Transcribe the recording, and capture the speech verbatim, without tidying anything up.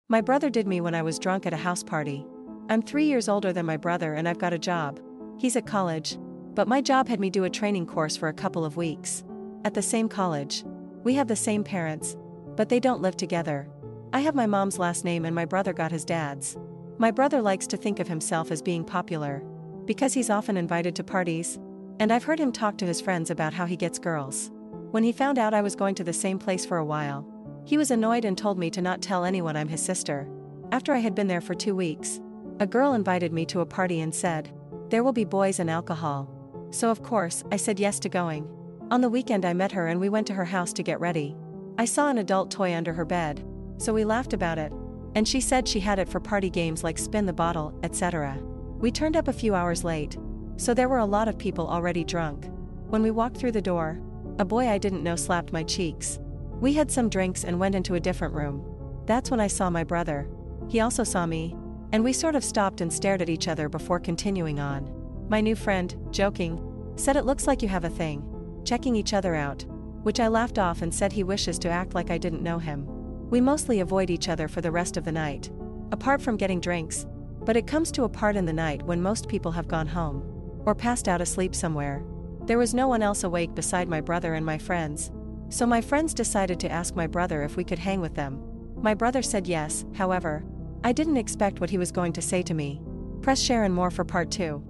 My brother did me when I was drunk at a house party. I'm three years older than my brother and I've got a job. He's at college. But my job had me do a training course for a couple of weeks. At the same college. We have the same parents. But they don't live together. I have my mom's last name and my brother got his dad's. My brother likes to think of himself as being popular. Because he's often invited to parties. And I've heard him talk to his friends about how he gets girls. When he found out I was going to the same place for a while, he was annoyed and told me to not tell anyone I'm his sister. After I had been there for two weeks, a girl invited me to a party and said, "There will be boys and alcohol." So of course, I said yes to going. On the weekend I met her and we went to her house to get ready. I saw an adult toy under her bed, so we laughed about it. And she said she had it for party games like spin the bottle, et cetera. We turned up a few hours late, so there were a lot of people already drunk. When we walked through the door, a boy I didn't know slapped my cheeks. We had some drinks and went into a different room. That's when I saw my brother. He also saw me, and we sort of stopped and stared at each other before continuing on. My new friend, joking, said it looks like you have a thing. Checking each other out. Which I laughed off and said he wishes to act like I didn't know him. We mostly avoid each other for the rest of the night. Apart from getting drinks. But it comes to a part in the night when most people have gone home. Or passed out asleep somewhere. There was no one else awake beside my brother and my friends. So my friends decided to ask my brother if we could hang with them. My brother said yes, however, I didn't expect what he was going to say to me. Press share and more for part two.